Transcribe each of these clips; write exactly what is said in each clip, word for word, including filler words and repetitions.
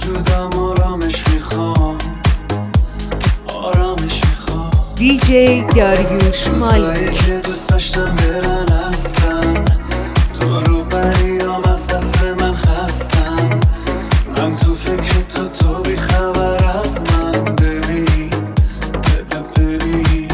شدم آرامش میخوام آرامش میخوام دی جی داریوش مالی که دوست داشتم برن هستن تو رو بریام از دست من خستن من تو فکر تو تو بی خبر از من ببین ببین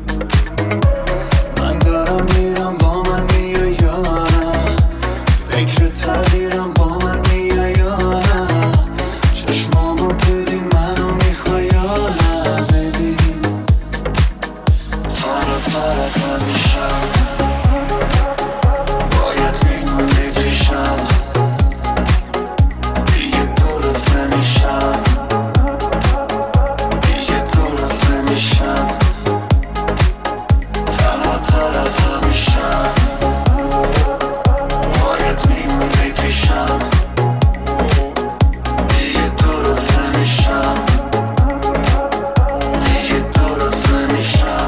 من دارم میرم با من میای یا نه فکر تغییرم با من میای یا نه چشمامو ببین منو میخوای یا نه ببین تارا تارا میشم باید میمون بکشم دیگه درست نمیشم دیگه درست نمیشم تنها طرفم میشم باید میمون بکشم دیگه درست نمیشم دیگه درست نمیشم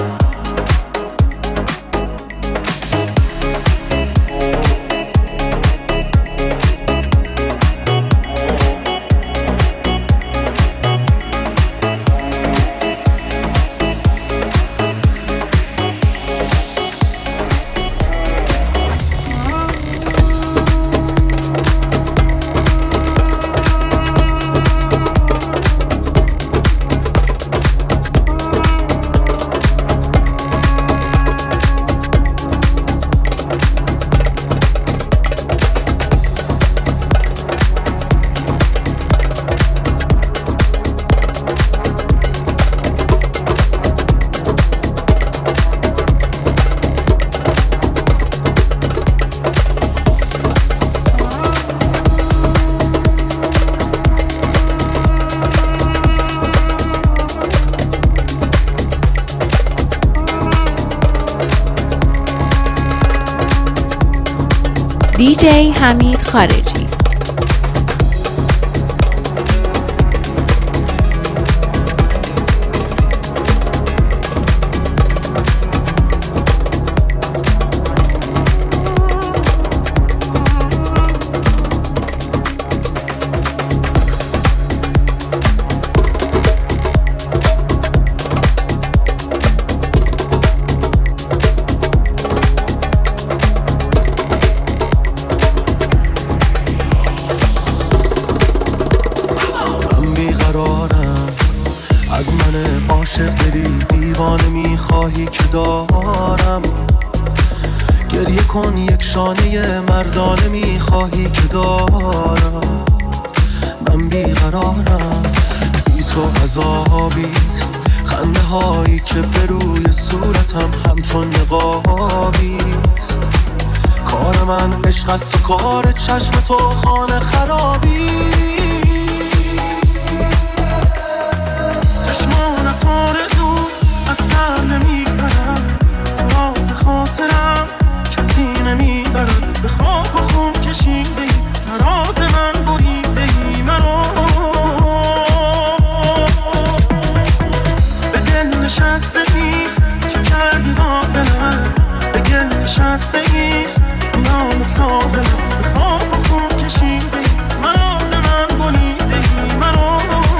دی جی حمید خارجی. از من عاشق دلی دیوانه میخواهی که دارم گریه کن یک شانه مردانه میخواهی که دارم من بیقرارم بی تو عذابیست خنده هایی که به روی صورتم همچون نقابیست کار من عشق است و کار چشم تو خانه خرابی چشمانت آرزوست از سر نمیبرم تو راز خاطرم کسی نمیبرد به خاک و خون کشیده ای نراز من بریده ای مرا به دل نشسته ای چه کردی با دلم به گل نشسته ای نام سادم به خاک و خون کشیده ای نراز من بریده ای مرا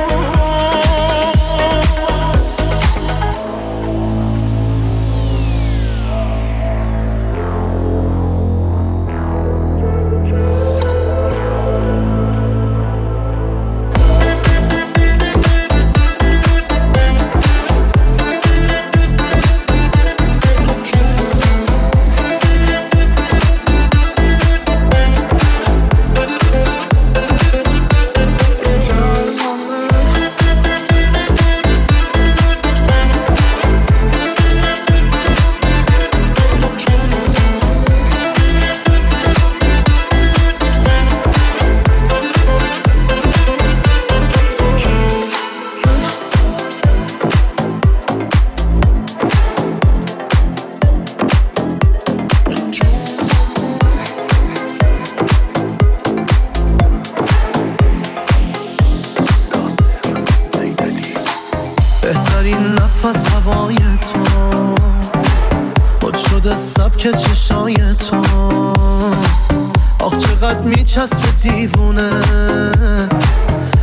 نفس هوای تو خود شده سبک چشای تو آخ چقدر میچسبه دیوونه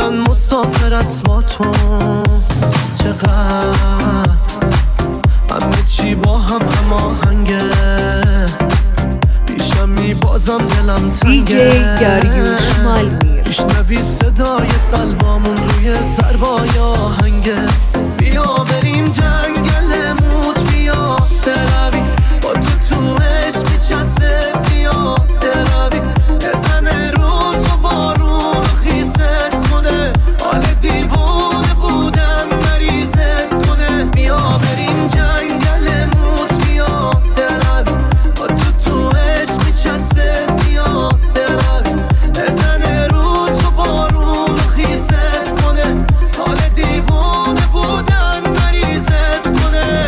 الان مسافرت با تو چقدر همه چی با هم هماهنگه پیشم میبازم دلم تنگه دی جی داریوش مالمیر میشنوی صدای قلبامون روی ضربای آهنگه بیا بریم جنگل موت بیا بروی با تو تو عشق میچسبه زیاد بروی بزنه رو تو بارون خیست کنه حال دیوانه بودن مریضت کنه بیا بریم جنگل موت بیا بروی با تو تو عشق میچسبه زیاد بروی بزنه رو تو بارون خیست کنه حال دیوانه بودن مریضت کنه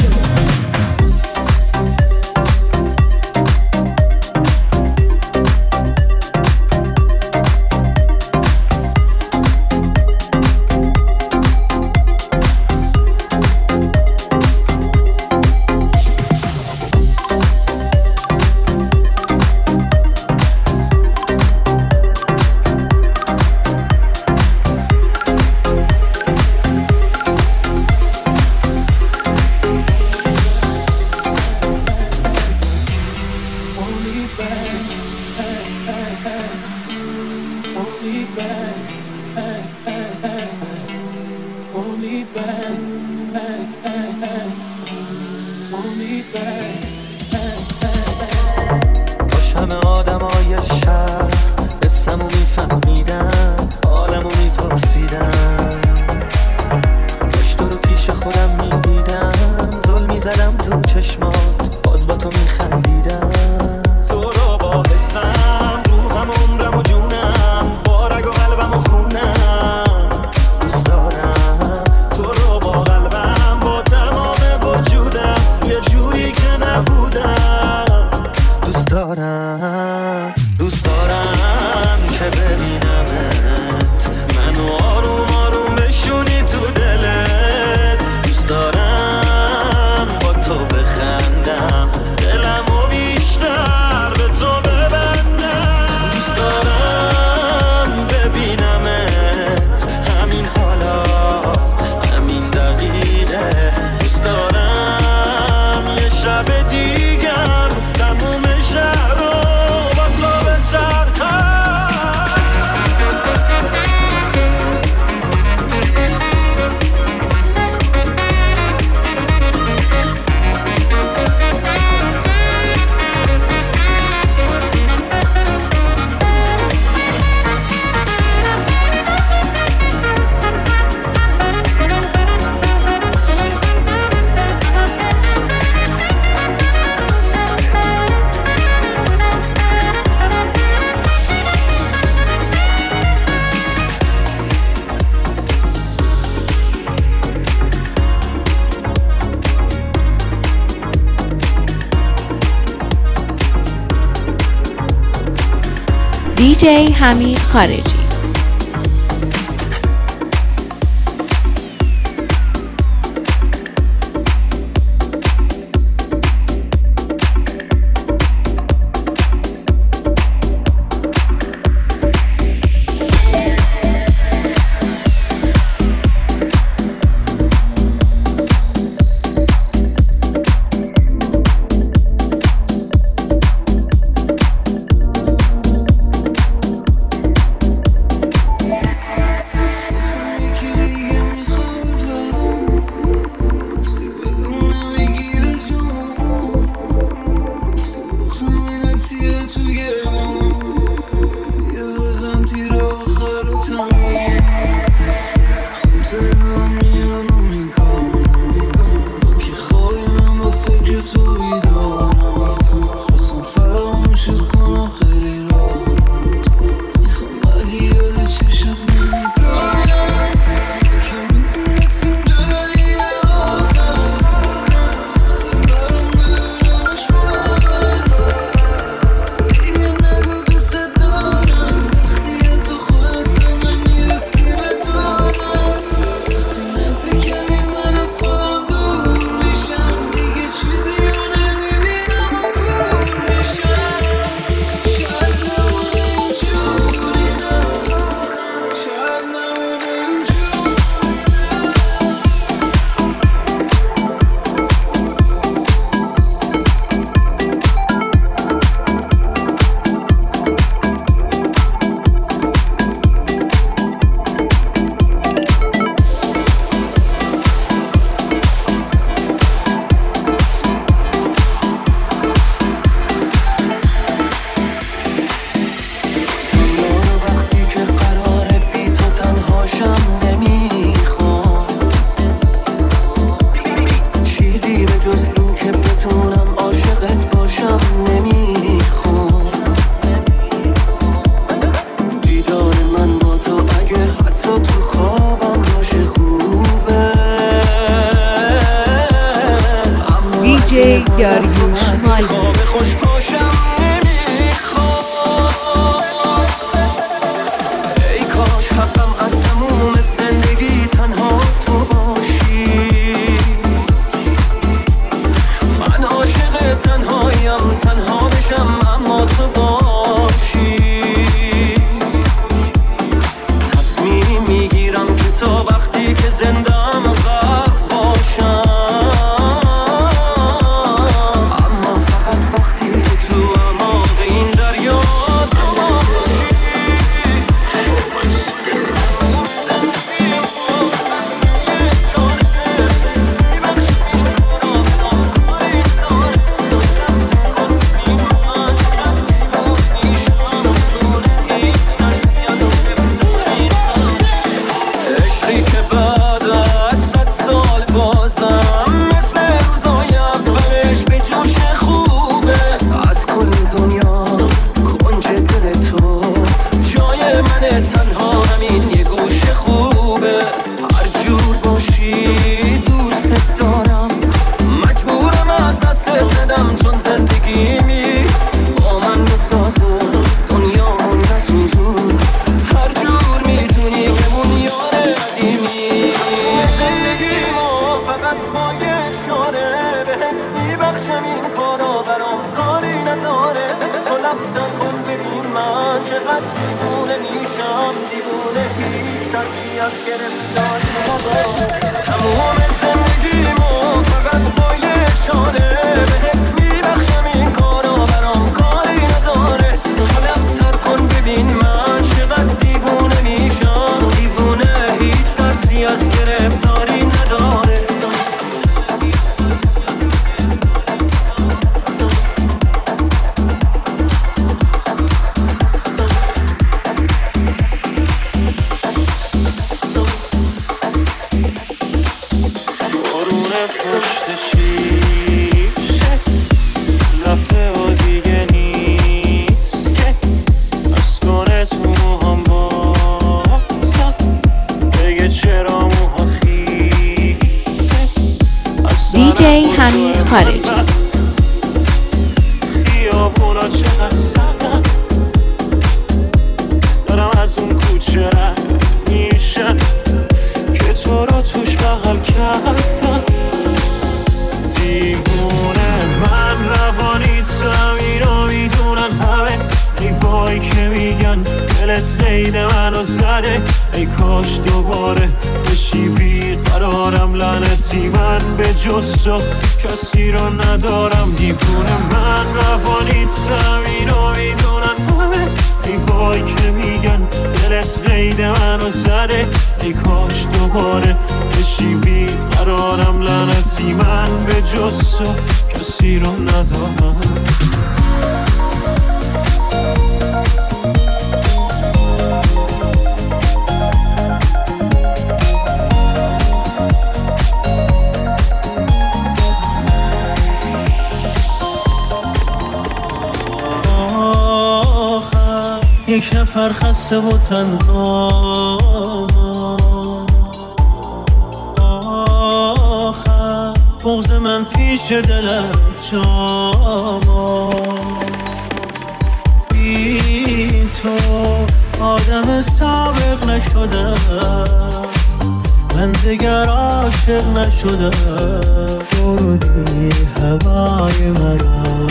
باش همه آدمای شهر اسمو میفهمیدن حالمو میپرسیدن باش تو رو پیش خودم میدیدم زل میزدم تو چشمات باز با تو میخندیدم تو رو با حسم روحم عمرم و جونم با رگ و قلبم و خونم دوست دارم تو رو با قلبم با تمام وجودم یه جوری که نبودم دوست دارم دوست دارم که ببینمت منو آروم آروم بشونی تو دلت دوست دارم با تو بخندم دلمو بیشتر به تو ببندم دوست دارم ببینمت همین حالا همین دقیقه دوست دارم یه شب دیگر تموم شهر رو با تو بچرخم دی جی حمید خارجی. داریوش مالمیر. خواب خوش پاشم نمیخواد. ای کاش حقم از تموم زندگی تنها تو باشی. من عاشق تنهایم، تنها بشم اما تو باشی. تصمیم میگیرم که تا وقتی که زندم غرق باشم، اما فقط وقتی که تو اعماق این دریا تو باشی. عشقی که بعد از صد سال بازم مثل روزای اولش به جوش خوبه. از کل دنیا کنج دل تو جای من، تنها همین یه گوش خوبه. هر جور باشی دوستت دارم، مجبورم از دستت ندم، چون زندگیمی با من بسازون، دنیامون نسوزون. هر جور میتونی بمون یار قدیمی. زندگیمو فقط با یه اشاره بهت میبخشم، این کارا برام کاری نداره. تو لبتن کن ببین من چقدر دیوونه میشم، دیوونه هیچ تربیت گرفتاری نداره. تموم زندگیمو فقط با یه اشاره بهت میبخشم، این کارا برام کاری نداره. تو لبتر کن ببین من چقدر دیوونه میشم، دیوونه هیچ ترسی از گرفتاری نداره. بارون پشت شیشه رفته و دیگه نیست که از کنه تو موهام بازم بگه چرا موهات خیسه. دی جی حمید خارجی. خیابونا چقدر سردن، دارم از اون کوچه رد میشن که تو رو توش بغل کردم. دیوونه من روانیتم، اینو میدونن همه. دیوایی که میگن دلت قید منو زده. ای کاش دوباره بشی بیقرارم، لعنتی من به جز تو کسی رو ندارم. دیوونه من روانیتم، اینو میدونن همه. دیوایی که میگن دلت قید منو زده. ای کاش دوباره بشی بیقرارم، لعنتی من به جز تو کسی رو ندارم. یک نفر خسته و تنها، آخر بغض من پیش دلت جاما. بی تو آدم سابق نشدم، من دیگر عاشق نشدم. بردی هوای مرا،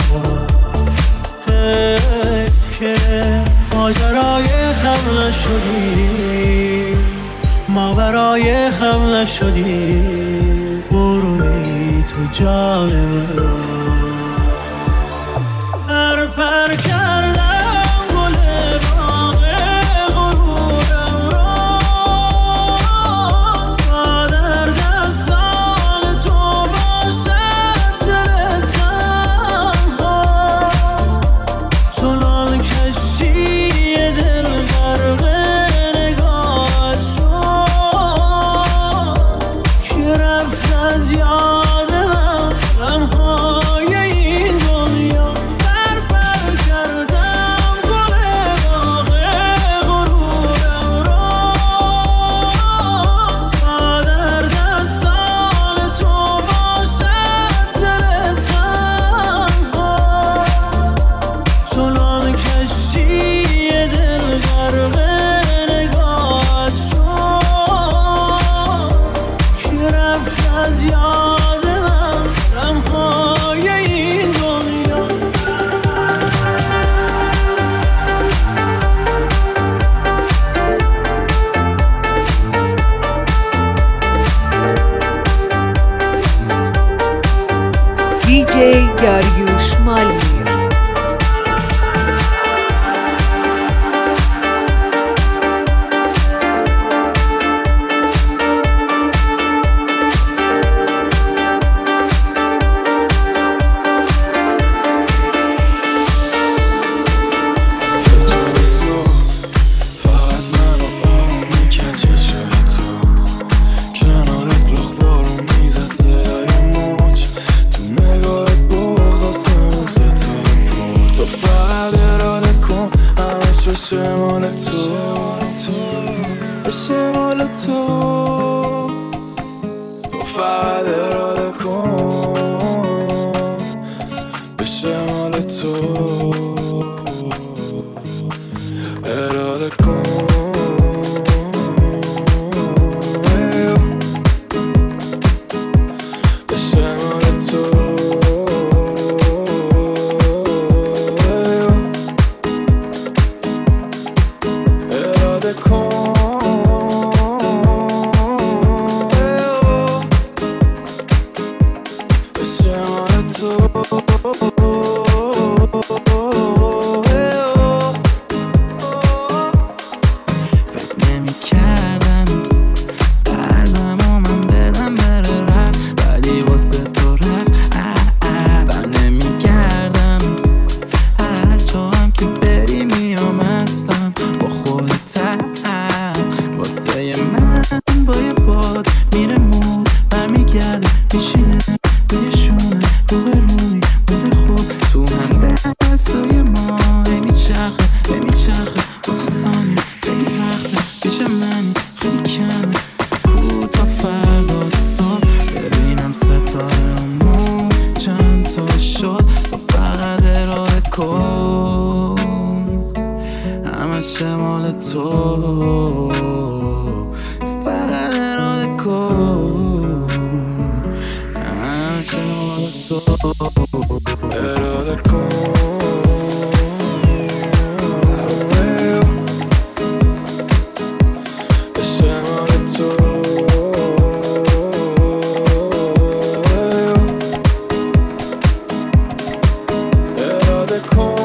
حیف که ماجرای هم نشدی، ما برای هم نشدی. برونی تو جان من، پر پر کردم گل باغ غرورم را، با در دستان تو باشد دل تنها. چنان کشی دل غرق نگاهت شد که رفت از یاد من غمهای داریوش مالی. بشه مال تو بشه مال تو تو فقط اراده کن بشه مال تو اراده کن بشه مال تو مال تو فقط اراده کن همشه مال تو اراده کن بشه مال تو اراده کن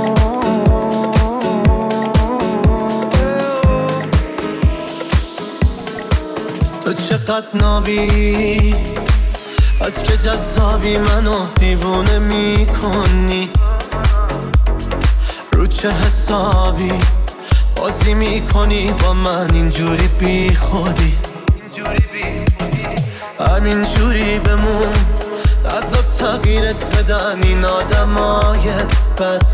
تو چقدر نابی از که جذابی منو دیوونه میکنی رو چه حسابی بازی میکنی با من اینجوری بی خودی همینجوری بمون از تغییرت بدن این آدمای بد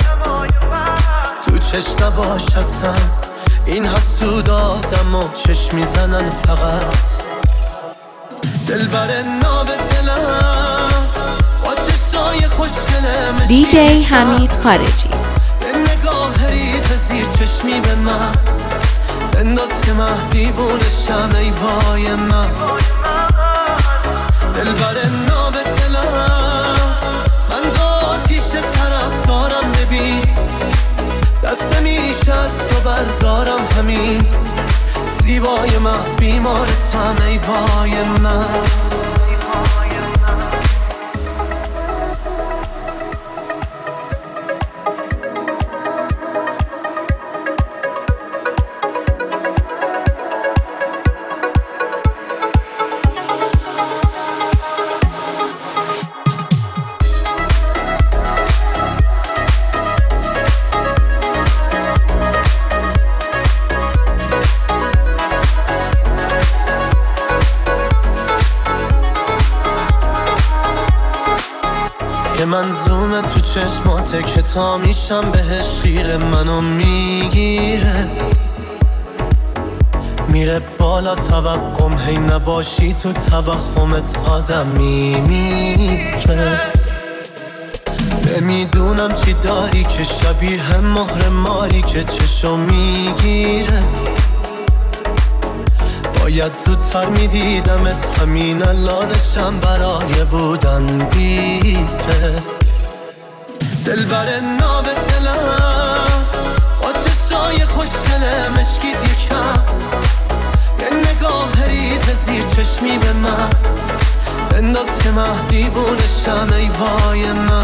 تو چشم نباش اصلا این حسود آدم و چشم میزنن فقط دل بر ناب دلم با چشای خوشگلم دی جی حمید خارجی. یه نگاه ریز زیر چشمی به من بنداز که من دیوونشم ای وای من دل بر ناب دلم من دا آتیش طرف دارم ببین دست نمیشه از تو بردارم همین زیبای من بیمارتم ای وای من که منظومه تو چشماته که تا میشم بهش خیره منو میگیره میره بالا توقم هی نباشی تو توهمت آدم میمیره نمیدونم چی داری که شبیه مهر ماری که چشم میگیره باید زودتر میدیدمت همین الانشم برای بودن دیره دل بر ناب دلم با چشای خوشگل مشکیت یکم یه نگاه ریز زیر چشمی به من بنداز که من دیوونشم ای وای من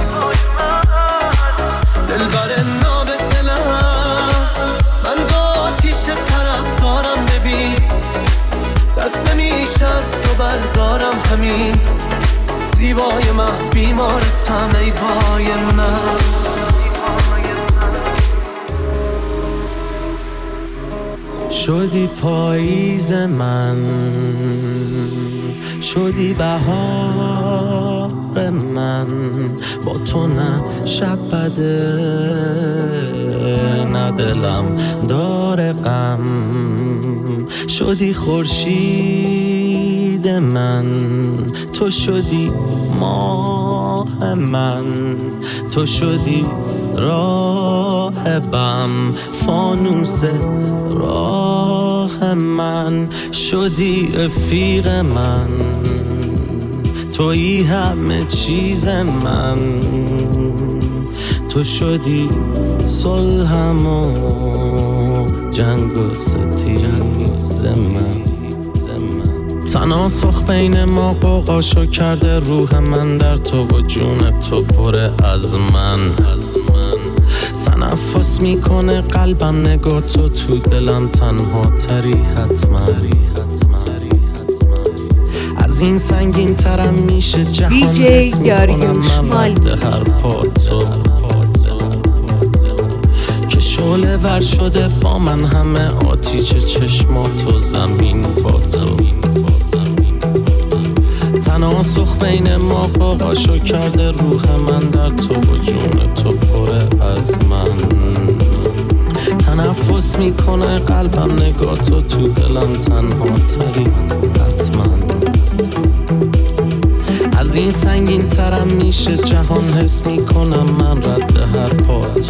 دل بر ناب دلم من با آتیش طرف دارم ببین دست نمیشه از تو بردارم همین زیبای من بیمارتم ای وای من شدی پاییز من شدی بهار من با تو نه شب بده نه دلم داره غم شدی خورشید من تو شدی ماه من تو شدی راهبم فانوس راه من شدی رفیق من تویی همه چیز من تو شدی صلحم و جنگ و ستیز من تناسخ بین ما قوقاشو کرده روح من در تو و جون تو پره از من تنفس میکنه قلبم نگاه تو تو دلم تنها تری حتما از این سنگین ترم میشه جهان حس میکنم من رد هر پا تو که شعله ور شده با من همه آتیش چشماتو زمین با تو تناسخ بین ما قاقاشو کرده روح من در تو و جون تو پره از من تنفس میکنه قلبم نگاه تو تو دلم تنها تری حتما از این سنگین ترم میشه جهان حس میکنم من رد هر پا تو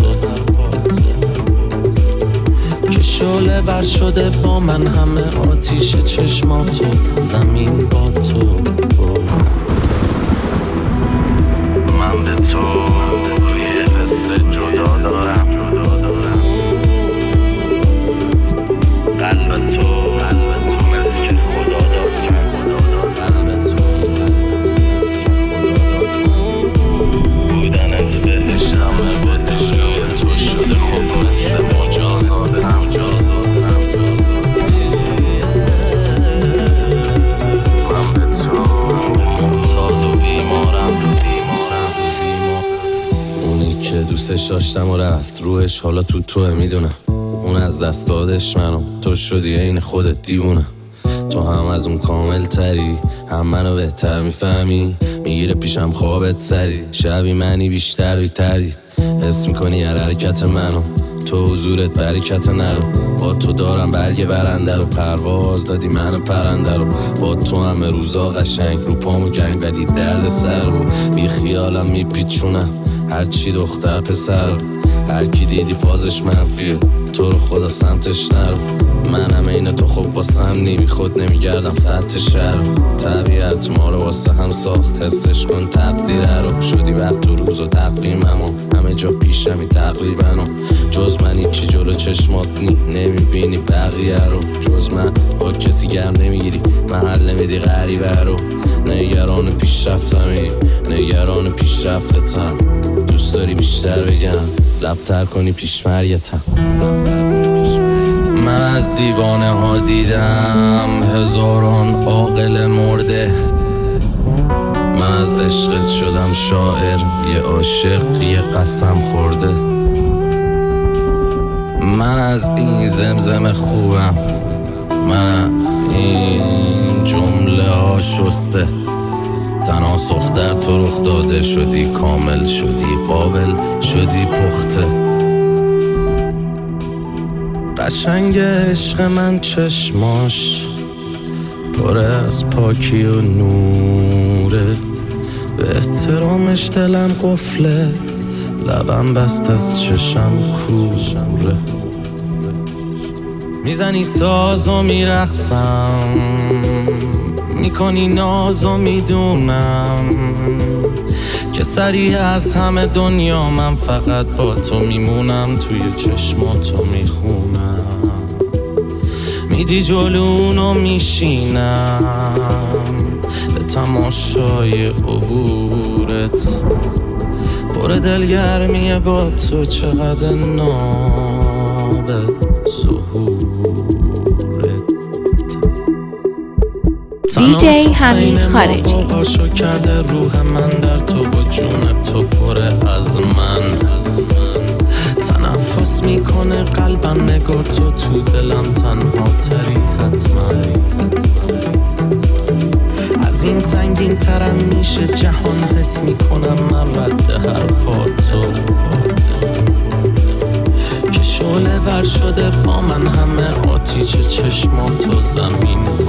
که شعله ور شده با من همه آتیش چشماتو زمین با تو من به تو یه حس جدا دارم قلب تو مثل که خدا دارم قلب تو مثل که خدا دارم بودنت بهشتم بهشتم تو شده خوب مثل مجازاتم من به تو ساد و بیمارم اونی که دوستش داشتم و رفت روحش حالا تو توه میدونم اون از دست دادش منو تو شدی این خودت دیوونه تو هم از اون کامل تری هم منو بهتر میفهمی میگیره پیشم خوابت سری شبی منی بیشتر بی تردید حس میکنی هر حرکت منو تو حضورت برکت نرو با تو دارم برگ برنده رو پرواز دادی من پرنده رو با تو همه روزا قشنگ رو پامو گنگ ولی درد سر رو بی خیالم میپیچونم هرچی دختر پسر هر کی دیدی فازش منفیه تو رو خدا سمتش نرو منم این تو خوب واسم نی بی خود نمیگردم سطح شهر طبیعت ما رو واسه هم ساخت حسش کن تقدیر رو شدی وقت و روز و تقویمم و همه جا پیشمی تقریبا و جز من هیچی جلو چشمات نی نمیبینی بقیه رو جز من با کسی گرم نمیگیری محل نمیدی غریبه رو نگران پیشرفتمی نگران پیشرفتتم دوست داری بیشتر بگم لبتر کنی پیش مریتم من از دیوانه ها دیدم هزاران عاقل مرده من از عشقت شدم شاعر یه عاشق یه قسم خورده من از این زمزم خوبم من از این جمله ها شسته تناسخ در تو رخ داده شدی کامل شدی قابل شدی پخته قشنگ عشق من چشماش پر از پاکی و نوره به احترامش دلم قفله لبم بست از چشم کوره میزنی ساز و میرقصم میکنی ناز و میدونم که سریع از همه دنیا من فقط با تو میمونم توی چشماتو میخونم میدی جلونو میشینم به تماشای عبورت، پر دلگرمیه با تو چقدر ناب ظهورت. دی جی حمید خارجی پاشو کرده روح من در تو و جون تو پره از من. تنفس میکنه قلبم نگاه تو تو دلم تنها تری حتما. از این سنگین ترم میشه جهان، حس میکنم من رد هر پا تو که شعله ور شده با من همه آتیش چشمات و زمین